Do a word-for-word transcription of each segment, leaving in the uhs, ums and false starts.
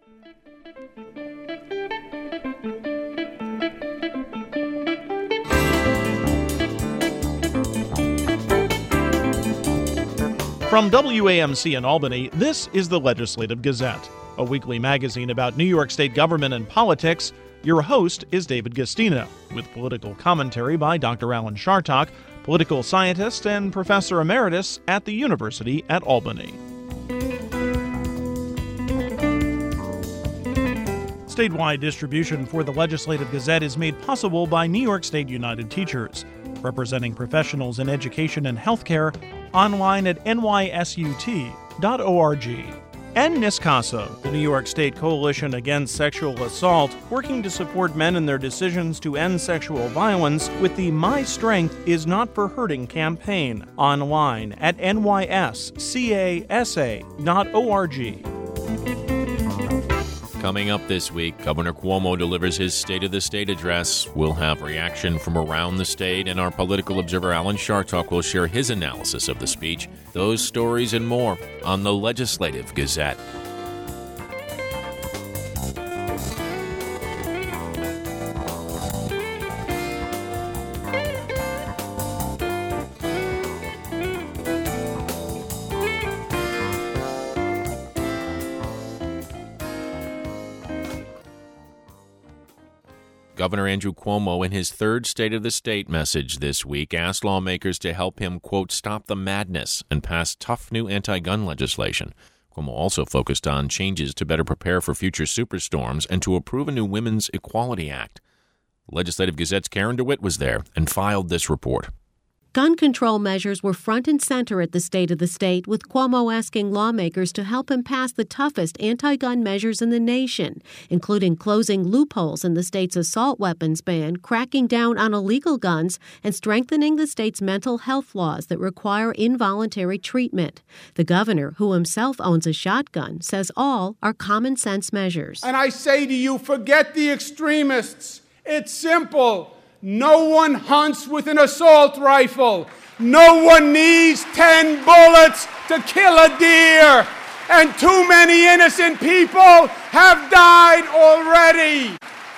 From W A M C in Albany, this is the Legislative Gazette, a weekly magazine about New York State government and politics. Your host is David Gastino, with political commentary by Doctor Alan Chartock, political scientist and professor emeritus at the University at Albany. Statewide distribution for the Legislative Gazette is made possible by New York State United Teachers, representing professionals in education and healthcare, online at N Y S U T dot org. And NISCASA, the New York State Coalition Against Sexual Assault, working to support men in their decisions to end sexual violence with the My Strength Is Not for Hurting campaign, online at N Y S C A S A dot org. Coming up this week, Governor Cuomo delivers his State of the State address. We'll have reaction from around the state, and our political observer Alan Chartock will share his analysis of the speech. Those stories and more on the Legislative Gazette. Governor Andrew Cuomo, in his third State of the State message this week, asked lawmakers to help him, quote, stop the madness and pass tough new anti-gun legislation. Cuomo also focused on changes to better prepare for future superstorms and to approve a new Women's Equality Act. Legislative Gazette's Karen DeWitt was there and filed this report. Gun control measures were front and center at the State of the State, with Cuomo asking lawmakers to help him pass the toughest anti-gun measures in the nation, including closing loopholes in the state's assault weapons ban, cracking down on illegal guns, and strengthening the state's mental health laws that require involuntary treatment. The governor, who himself owns a shotgun, says all are common sense measures. And I say to you, forget the extremists. It's simple. No one hunts with an assault rifle. No one needs ten bullets to kill a deer. And too many innocent people have died already.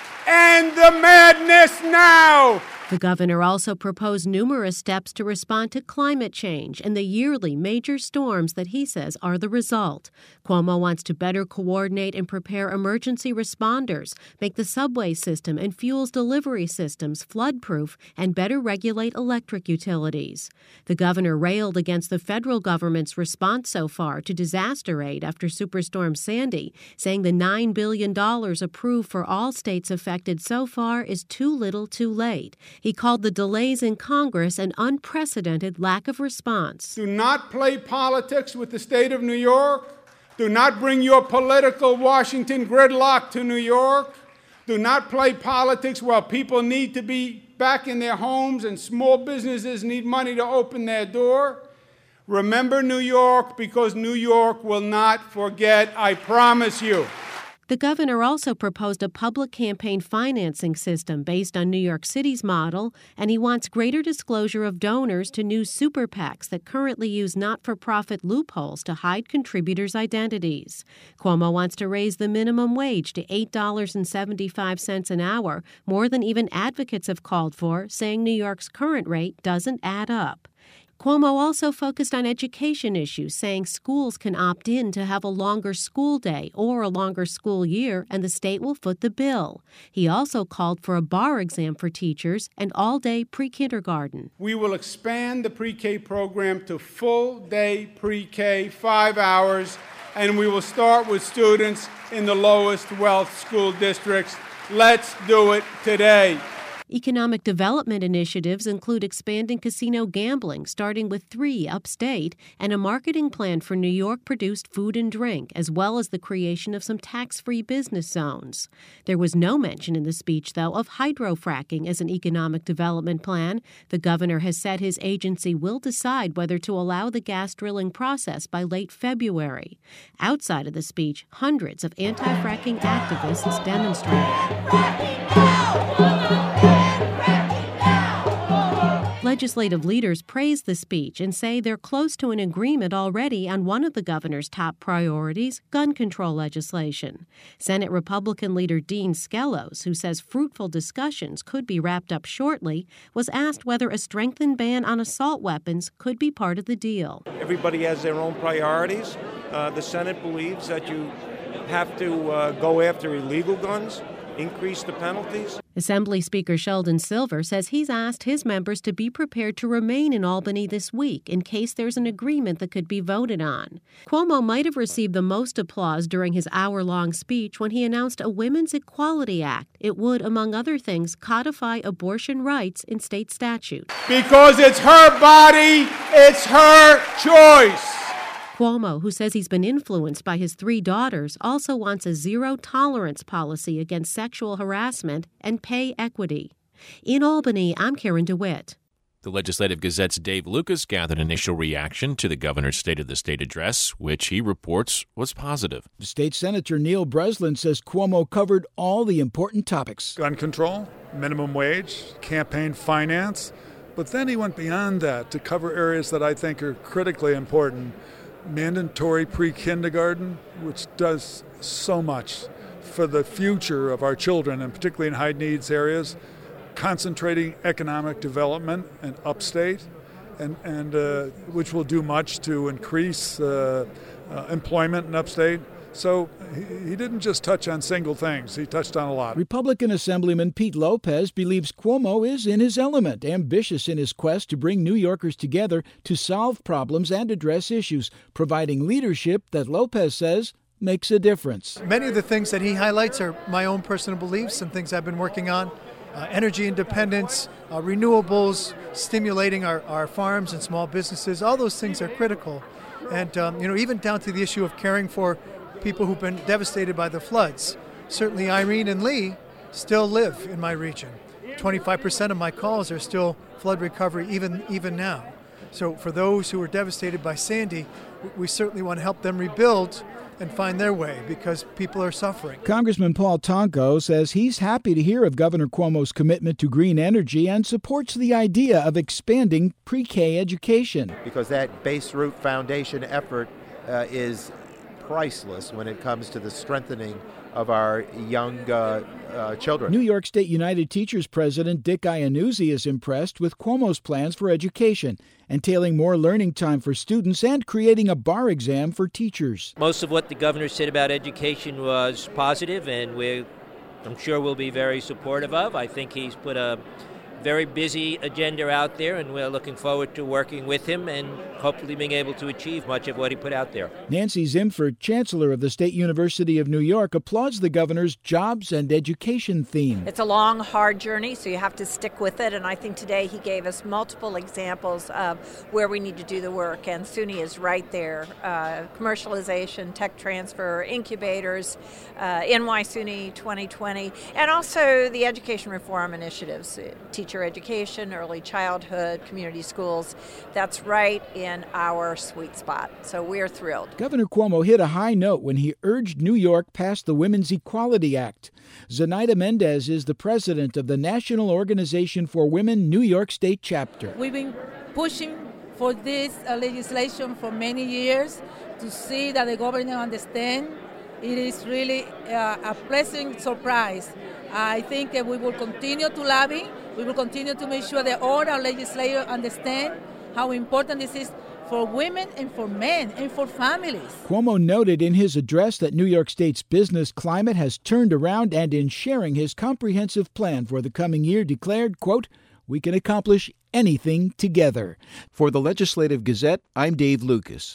End the madness now. The governor also proposed numerous steps to respond to climate change and the yearly major storms that he says are the result. Cuomo wants to better coordinate and prepare emergency responders, make the subway system and fuels delivery systems flood-proof, and better regulate electric utilities. The governor railed against the federal government's response so far to disaster aid after Superstorm Sandy, saying the nine billion dollars approved for all states affected so far is too little too late. He called the delays in Congress an unprecedented lack of response. Do not play politics with the state of New York. Do not bring your political Washington gridlock to New York. Do not play politics while people need to be back in their homes and small businesses need money to open their door. Remember New York, because New York will not forget, I promise you. The governor also proposed a public campaign financing system based on New York City's model, and he wants greater disclosure of donors to new super PACs that currently use not-for-profit loopholes to hide contributors' identities. Cuomo wants to raise the minimum wage to eight dollars and seventy-five cents an hour, more than even advocates have called for, saying New York's current rate doesn't add up. Cuomo also focused on education issues, saying schools can opt in to have a longer school day or a longer school year, and the state will foot the bill. He also called for a bar exam for teachers and all-day pre-kindergarten. We will expand the pre-K program to full-day pre-K, five hours, and we will start with students in the lowest wealth school districts. Let's do it today. Economic development initiatives include expanding casino gambling, starting with three upstate, and a marketing plan for New York-produced food and drink, as well as the creation of some tax-free business zones. There was no mention in the speech, though, of hydrofracking as an economic development plan. The governor has said his agency will decide whether to allow the gas drilling process by late February. Outside of the speech, hundreds of anti-fracking activists demonstrated. Legislative leaders praise the speech and say they're close to an agreement already on one of the governor's top priorities, gun control legislation. Senate Republican leader Dean Skelos, who says fruitful discussions could be wrapped up shortly, was asked whether a strengthened ban on assault weapons could be part of the deal. Everybody has their own priorities. Uh, the Senate believes that you have to uh, go after illegal guns, increase the penalties. Assembly Speaker Sheldon Silver says he's asked his members to be prepared to remain in Albany this week in case there's an agreement that could be voted on. Cuomo might have received the most applause during his hour-long speech when he announced a Women's Equality Act. It would, among other things, codify abortion rights in state statute. Because it's her body, it's her choice. Cuomo, who says he's been influenced by his three daughters, also wants a zero-tolerance policy against sexual harassment and pay equity. In Albany, I'm Karen DeWitt. The Legislative Gazette's Dave Lucas gathered initial reaction to the governor's State of the State address, which he reports was positive. State Senator Neil Breslin says Cuomo covered all the important topics. Gun control, minimum wage, campaign finance. But then he went beyond that to cover areas that I think are critically important. Mandatory pre-kindergarten, which does so much for the future of our children, and particularly in high needs areas, concentrating economic development in upstate, and, and uh, which will do much to increase uh, uh, employment in upstate. So he, he didn't just touch on single things. He touched on a lot. Republican Assemblyman Pete Lopez believes Cuomo is in his element, ambitious in his quest to bring New Yorkers together to solve problems and address issues, providing leadership that Lopez says makes a difference. Many of the things that he highlights are my own personal beliefs and things I've been working on. Uh, energy independence, uh, renewables, stimulating our, our farms and small businesses. All those things are critical. And, um, you know, even down to the issue of caring for people who've been devastated by the floods. Certainly Irene and Lee still live in my region. twenty-five percent of my calls are still flood recovery even even now. So for those who were devastated by Sandy, we certainly want to help them rebuild and find their way because people are suffering. Congressman Paul Tonko says he's happy to hear of Governor Cuomo's commitment to green energy and supports the idea of expanding pre-K education. Because that base root foundation effort uh, is priceless when it comes to the strengthening of our young uh, uh, children. New York State United Teachers President Dick Iannuzzi is impressed with Cuomo's plans for education, entailing more learning time for students and creating a bar exam for teachers. Most of what the governor said about education was positive, and we're, I'm sure we'll be very supportive of. I think he's put a very busy agenda out there, and we're looking forward to working with him and hopefully being able to achieve much of what he put out there. Nancy Zimford, Chancellor of the State University of New York, applauds the governor's jobs and education theme. It's a long, hard journey, so you have to stick with it, and I think today he gave us multiple examples of where we need to do the work, and SUNY is right there. Uh, commercialization, tech transfer, incubators, uh, N Y SUNY twenty twenty, and also the education reform initiatives, teacher education, early childhood, community schools. That's right in our sweet spot. So we're thrilled. Governor Cuomo hit a high note when he urged New York pass the Women's Equality Act. Zenaida Mendez is the president of the National Organization for Women New York State Chapter. We've been pushing for this uh, legislation for many years to see that the governor understands. It is really uh, a pleasant surprise. I think that we will continue to lobby. We will continue to make sure that all our legislators understand how important this is for women and for men and for families. Cuomo noted in his address that New York State's business climate has turned around, and in sharing his comprehensive plan for the coming year declared, quote, "We can accomplish anything together." For the Legislative Gazette, I'm Dave Lucas.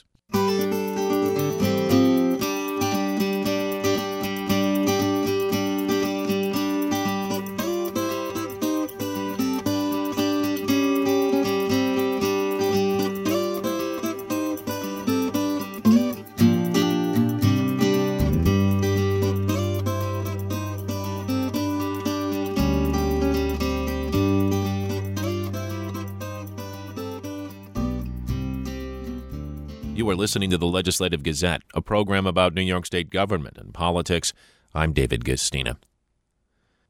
You are listening to the Legislative Gazette, a program about New York State government and politics. I'm David Gastina.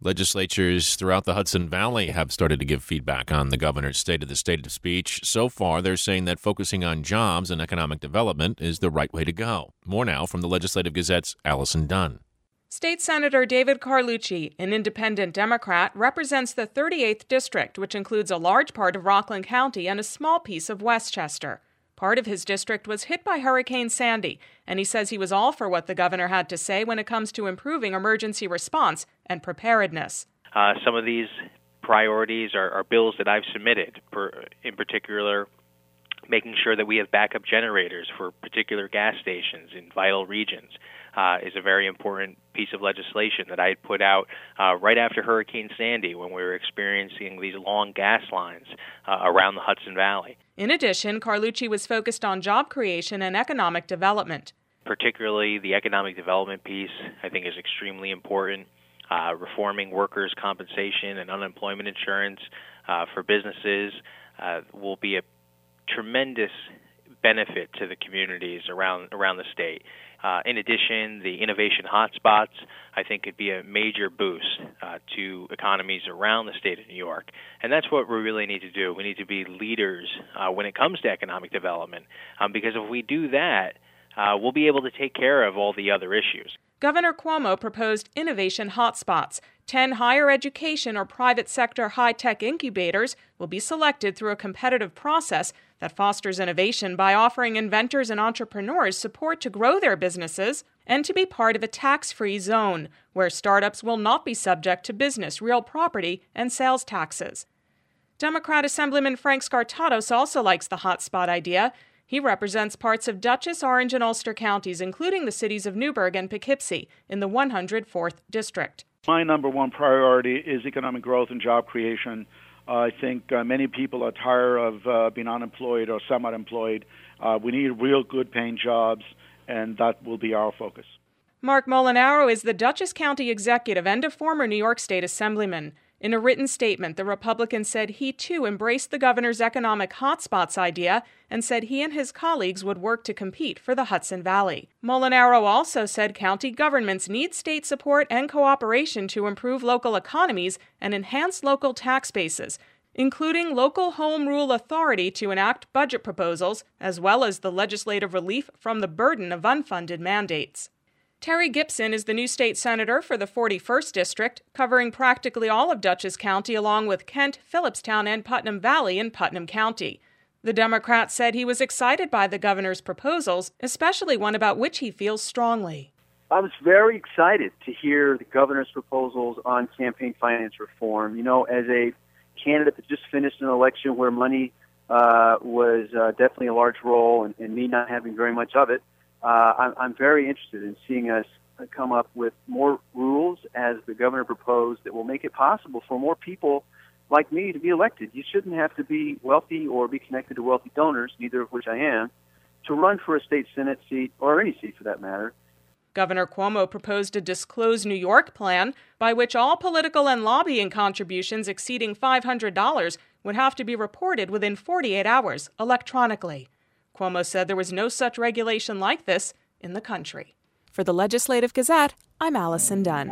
Legislatures throughout the Hudson Valley have started to give feedback on the governor's State of the State speech. So far, they're saying that focusing on jobs and economic development is the right way to go. More now from the Legislative Gazette's Allison Dunn. State Senator David Carlucci, an independent Democrat, represents the thirty-eighth District, which includes a large part of Rockland County and a small piece of Westchester. Part of his district was hit by Hurricane Sandy, and he says he was all for what the governor had to say when it comes to improving emergency response and preparedness. Uh, some of these priorities are, are bills that I've submitted, per, in particular making sure that we have backup generators for particular gas stations in vital regions. Uh, is a very important piece of legislation that I had put out uh, right after Hurricane Sandy when we were experiencing these long gas lines uh, around the Hudson Valley. In addition, Carlucci was focused on job creation and economic development. Particularly the economic development piece, I think, is extremely important. Uh, reforming workers' compensation and unemployment insurance uh, for businesses uh, will be a tremendous benefit to the communities around around the state. Uh, in addition, the innovation hotspots, I think, could be a major boost uh, to economies around the state of New York. And that's what we really need to do. We need to be leaders uh, when it comes to economic development, um, because if we do that, uh, we'll be able to take care of all the other issues. Governor Cuomo proposed innovation hotspots. Ten higher education or private sector high-tech incubators will be selected through a competitive process that fosters innovation by offering inventors and entrepreneurs support to grow their businesses and to be part of a tax-free zone where startups will not be subject to business, real property, and sales taxes. Democrat Assemblyman Frank Skartatos also likes the hotspot idea. He represents parts of Dutchess, Orange, and Ulster counties, including the cities of Newburgh and Poughkeepsie in the one hundred fourth District. My number one priority is economic growth and job creation. Uh, I think uh, many people are tired of uh, being unemployed or somewhat employed. Uh, we need real good-paying jobs, and that will be our focus. Mark Molinaro is the Dutchess County executive and a former New York State Assemblyman. In a written statement, the Republican said he, too, embraced the governor's economic hotspots idea and said he and his colleagues would work to compete for the Hudson Valley. Molinaro also said county governments need state support and cooperation to improve local economies and enhance local tax bases, including local home rule authority to enact budget proposals, as well as the legislative relief from the burden of unfunded mandates. Terry Gibson is the new state senator for the forty-first District, covering practically all of Dutchess County along with Kent, Phillipstown, and Putnam Valley in Putnam County. The Democrat said he was excited by the governor's proposals, especially one about which he feels strongly. I was very excited to hear the governor's proposals on campaign finance reform. You know, as a candidate that just finished an election where money uh, was uh, definitely a large role and, and me not having very much of it, Uh, I'm, I'm very interested in seeing us come up with more rules, as the governor proposed, that will make it possible for more people like me to be elected. You shouldn't have to be wealthy or be connected to wealthy donors, neither of which I am, to run for a state Senate seat, or any seat for that matter. Governor Cuomo proposed a Disclose New York plan by which all political and lobbying contributions exceeding five hundred dollars would have to be reported within forty-eight hours electronically. Cuomo said there was no such regulation like this in the country. For the Legislative Gazette, I'm Allison Dunn.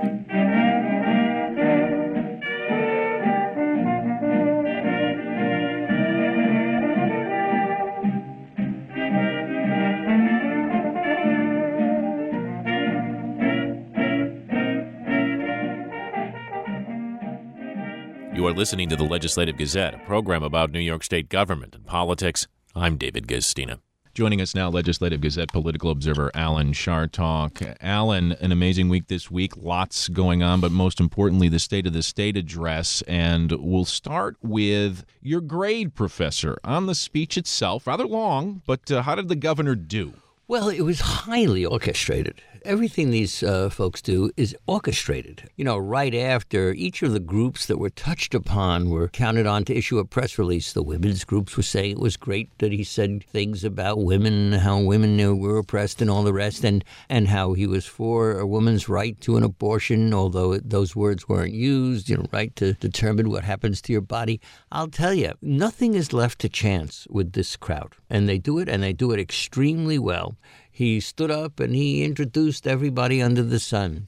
You are listening to the Legislative Gazette, a program about New York State government and politics. I'm David Guistina. Joining us now, Legislative Gazette political observer Alan Chartock. Alan, an amazing week this week, lots going on, but most importantly, the State of the State address. And we'll start with your grade, Professor, on the speech itself. Rather long, but uh, how did the governor do? Well, it was highly orchestrated. Everything these uh, folks do is orchestrated. You know, right after each of the groups that were touched upon were counted on to issue a press release, the women's groups were saying it was great that he said things about women, how women were oppressed and all the rest, and, and how he was for a woman's right to an abortion, although it, those words weren't used, you know, right to determine what happens to your body. I'll tell you, nothing is left to chance with this crowd. And they do it, and they do it extremely well. He stood up and he introduced everybody under the sun.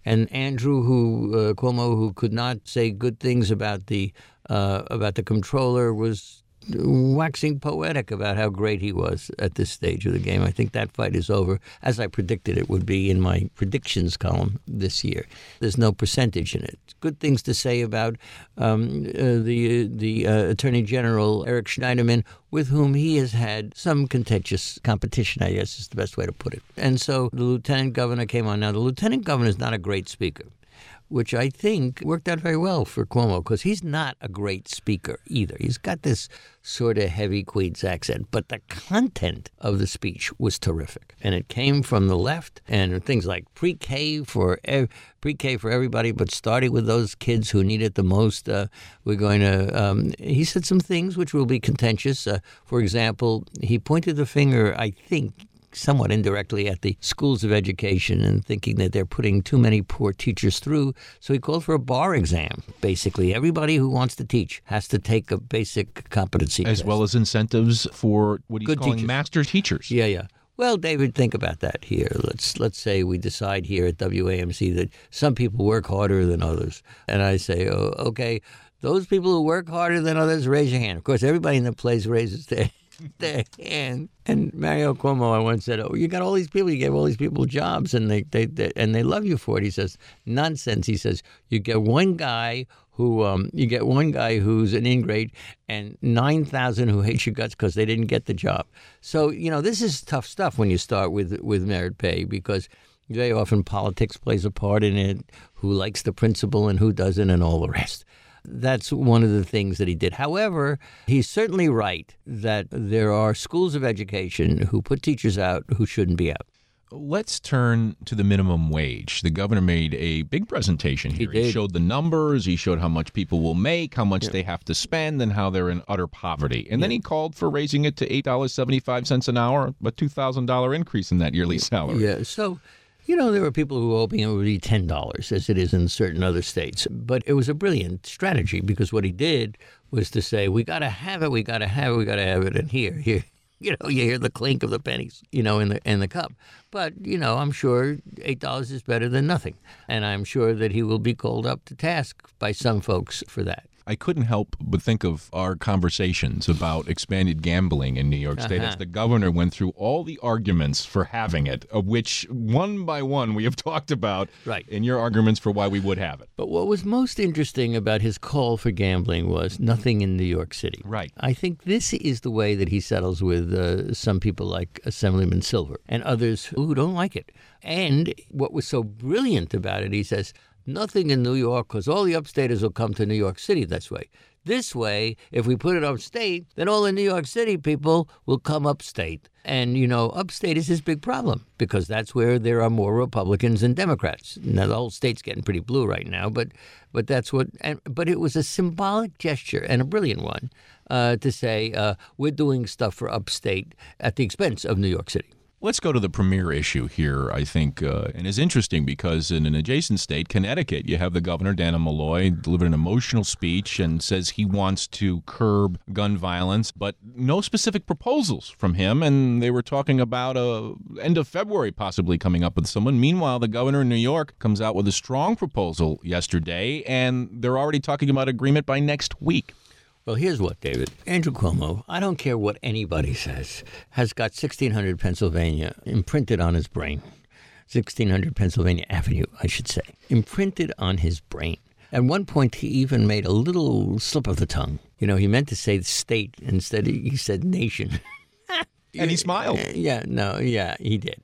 And Andrew, who uh, Cuomo, who could not say good things about the uh, about the comptroller, was waxing poetic about how great he was at this stage of the game. I think that fight is over, as I predicted it would be in my predictions column this year. There's no percentage in it. Good things to say about um, uh, the the uh, Attorney General, Eric Schneiderman, with whom he has had some contentious competition, I guess is the best way to put it. And so the Lieutenant Governor came on. Now, the Lieutenant Governor is not a great speaker, which I think worked out very well for Cuomo, because he's not a great speaker either. He's got this sort of heavy Queens accent, but the content of the speech was terrific. And it came from the left, and things like pre-K for ev- pre-K for everybody, but starting with those kids who need it the most. Uh, we're going to, um, he said some things which will be contentious. Uh, for example, he pointed the finger, I think, somewhat indirectly at the schools of education and thinking that they're putting too many poor teachers through. So he called for a bar exam. Basically, everybody who wants to teach has to take a basic competency As test. well as incentives for what he's Good calling teachers. master teachers. Yeah, yeah. Well, David, think about that here. Let's let's say we decide here at W A M C that some people work harder than others. And I say, oh, okay, those people who work harder than others, raise your hand. Of course, everybody in the place raises their their hand. And Mario Cuomo, I once said, "Oh, you got all these people. You gave all these people jobs, and they, they, they and they love you for it." He says, "Nonsense." He says, "You get one guy who, um, you get one guy who's an ingrate, and nine thousand who hate your guts because they didn't get the job." So you know, this is tough stuff when you start with with merit pay, because very often politics plays a part in it. Who likes the principal and who doesn't, and all the rest. That's one of the things that he did. However, he's certainly right that there are schools of education who put teachers out who shouldn't be out. Let's turn to the minimum wage. The governor made a big presentation here. He did. He showed the numbers. He showed how much people will make, how much Yeah. they have to spend, and how they're in utter poverty. And then he called for raising it to eight dollars and seventy-five cents an hour, a two thousand dollars increase in that yearly salary. Yeah, so... You know, there were people who were hoping it would be ten dollars, as it is in certain other states. But it was a brilliant strategy, because what he did was to say, we got to have it, we got to have it, we got to have it. And here, here, you know, you hear the clink of the pennies, you know, in the in the cup. But, you know, I'm sure eight dollars is better than nothing. And I'm sure that he will be called up to task by some folks for that. I couldn't help but think of our conversations about expanded gambling in New York State Uh-huh. as the governor went through all the arguments for having it, of which one by one we have talked about Right. in your arguments for why we would have it. But what was most interesting about his call for gambling was nothing in New York City. Right. I think this is the way that he settles with uh, some people like Assemblyman Silver and others who don't like it. And what was so brilliant about it, he says, nothing in New York, because all the upstaters will come to New York City this way. This way, if we put it upstate, then all the New York City people will come upstate. And, you know, upstate is his big problem, because that's where there are more Republicans than Democrats. Now, the whole state's getting pretty blue right now, but but that's what, and, but it was a symbolic gesture, and a brilliant one, uh, to say uh, we're doing stuff for upstate at the expense of New York City. Let's go to the premier issue here, I think, uh, and it's interesting because in an adjacent state, Connecticut, you have the governor, Dannel Malloy, delivered an emotional speech and says he wants to curb gun violence, but no specific proposals from him, and they were talking about a end of February possibly coming up with someone. Meanwhile, the governor in New York comes out with a strong proposal yesterday, and they're already talking about agreement by next week. Well, here's what, David. Andrew Cuomo, I don't care what anybody says, has got sixteen hundred Pennsylvania imprinted on his brain. sixteen hundred Pennsylvania Avenue, I should say, imprinted on his brain. At one point, he even made a little slip of the tongue. You know, he meant to say state. Instead, he said nation. And he smiled. Yeah, no, yeah, he did.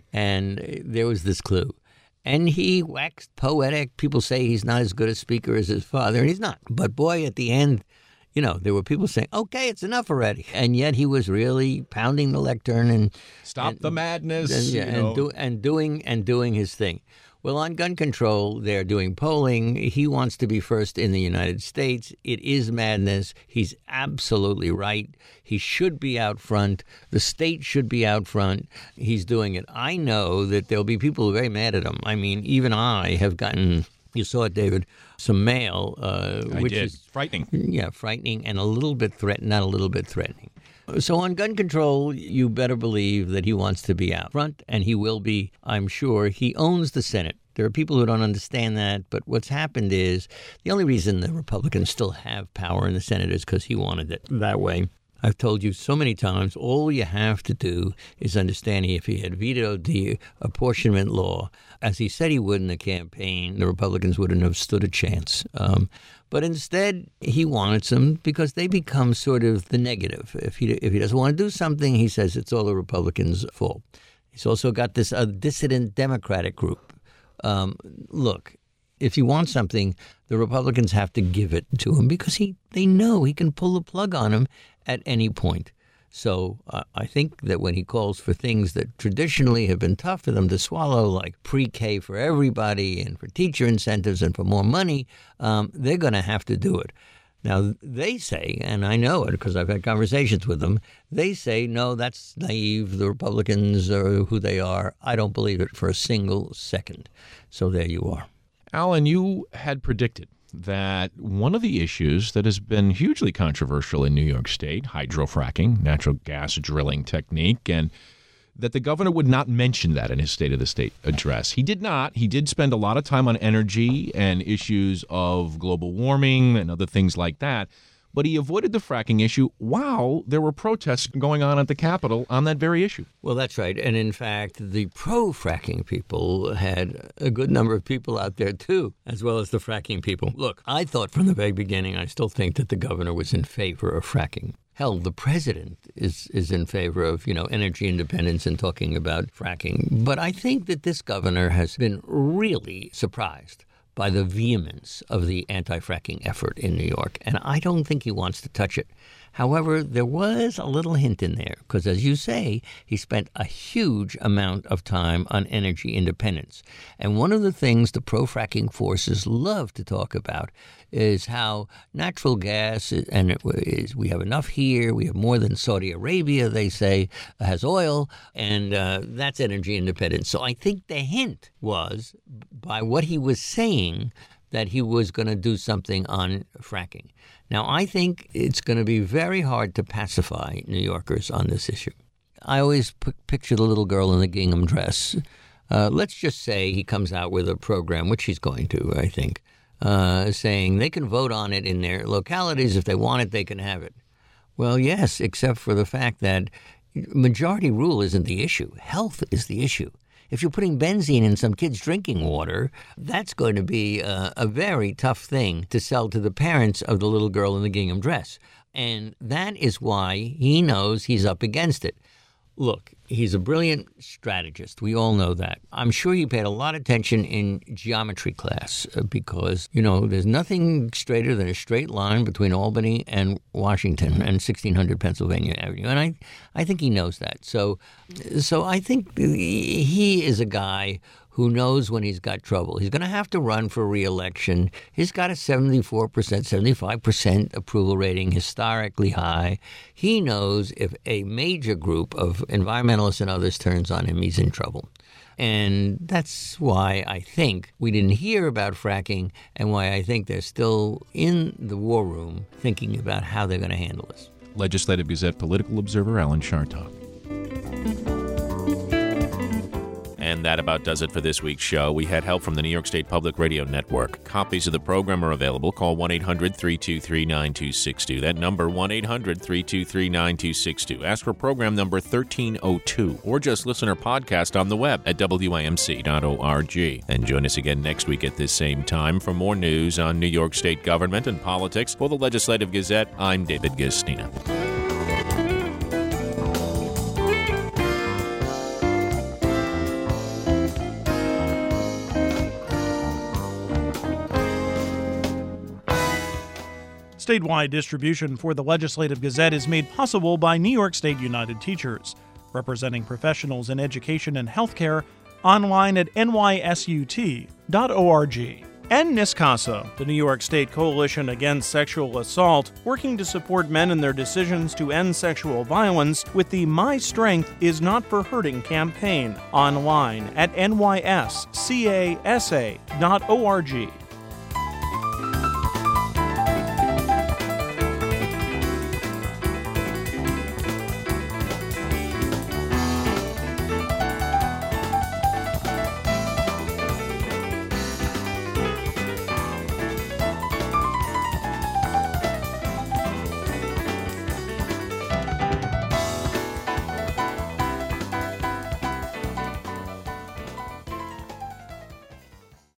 And there was this clue. And he waxed poetic. People say he's not as good a speaker as his father, and he's not. But boy, at the end, you know, there were people saying, okay, it's enough already. And yet he was really pounding the lectern and... Stop and, the madness. And, yeah, you know. and, do, and, doing, and doing his thing. Well, on gun control, they're doing polling. He wants to be first in the United States. It is madness. He's absolutely right. He should be out front. The state should be out front. He's doing it. I know that there'll be people very mad at him. I mean, even I have gotten... You saw it, David, some mail, uh, I which did. is Frightening. Yeah, frightening and a little bit threatening, not a little bit threatening. So on gun control, you better believe that he wants to be out front, and he will be, I'm sure. He owns the Senate. There are people who don't understand that, but what's happened is the only reason the Republicans still have power in the Senate is because he wanted it that way. I've told you so many times, all you have to do is understand if he had vetoed the apportionment law, as he said he would in the campaign, the Republicans wouldn't have stood a chance. Um, but instead, he wanted some because they become sort of the negative. If he if he doesn't want to do something, he says it's all the Republicans' fault. He's also got this uh, dissident Democratic group. Um, look, if you want something, the Republicans have to give it to him because he they know he can pull the plug on him at any point. So uh, I think that when he calls for things that traditionally have been tough for them to swallow, like pre-K for everybody and for teacher incentives and for more money, um, they're going to have to do it. Now, they say, and I know it because I've had conversations with them, they say, no, that's naive. The Republicans are who they are. I don't believe it for a single second. So there you are. Alan, you had predicted that one of the issues that has been hugely controversial in New York State, hydrofracking, natural gas drilling technique, and that the governor would not mention that in his State of the State address. He did not. He did spend a lot of time on energy and issues of global warming and other things like that, but he avoided the fracking issue while there were protests going on at the Capitol on that very issue. Well, that's right. And in fact, the pro-fracking people had a good number of people out there, too, as well as the fracking people. Look, I thought from the very beginning, I still think that the governor was in favor of fracking. Hell, the president is, is in favor of, you know, energy independence and talking about fracking. But I think that this governor has been really surprised by the vehemence of the anti-fracking effort in New York, and I don't think he wants to touch it. However, there was a little hint in there, because as you say, he spent a huge amount of time on energy independence. And one of the things the pro-fracking forces love to talk about is how natural gas, and it is, we have enough here, we have more than Saudi Arabia, they say, has oil, and uh, that's energy independence. So I think the hint was, by what he was saying, that he was going to do something on fracking. Now, I think it's going to be very hard to pacify New Yorkers on this issue. I always p- picture the little girl in the gingham dress. Uh, let's just say he comes out with a program, which he's going to, I think, uh, saying they can vote on it in their localities. If they want it, they can have it. Well, yes, except for the fact that majority rule isn't the issue. Health is the issue. If you're putting benzene in some kid's drinking water, that's going to be a, a very tough thing to sell to the parents of the little girl in the gingham dress. And that is why he knows he's up against it. Look, he's a brilliant strategist. We all know that. I'm sure he paid a lot of attention in geometry class because, you know, there's nothing straighter than a straight line between Albany and Washington and sixteen hundred Pennsylvania Avenue. And I, I think he knows that. So, so I think he is a guy who knows when he's got trouble. He's going to have to run for re-election. He's got a seventy-four percent, seventy-five percent approval rating, historically high. He knows if a major group of environmentalists and others turns on him, he's in trouble. And that's why I think we didn't hear about fracking and why I think they're still in the war room thinking about how they're going to handle this. Legislative Gazette political observer Alan Chartock. And that about does it for this week's show. We had help from the New York State Public Radio Network. Copies of the program are available. Call one eight hundred three two three nine two six two. That number, one eight hundred three two three nine two six two. Ask for program number thirteen oh two, or just listen or podcast on the web at W A M C dot org. And join us again next week at this same time for more news on New York State government and politics. For the Legislative Gazette, I'm David Gistina. Statewide distribution for the Legislative Gazette is made possible by New York State United Teachers, representing professionals in education and healthcare, online at N Y S U T dot org. And NYSCASA, the New York State Coalition Against Sexual Assault, working to support men in their decisions to end sexual violence with the My Strength Is Not for Hurting campaign, online at N Y S C A S A dot org.